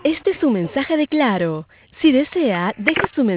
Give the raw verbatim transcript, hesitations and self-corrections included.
Este es su mensaje de Claro. Si desea, deje su mensaje.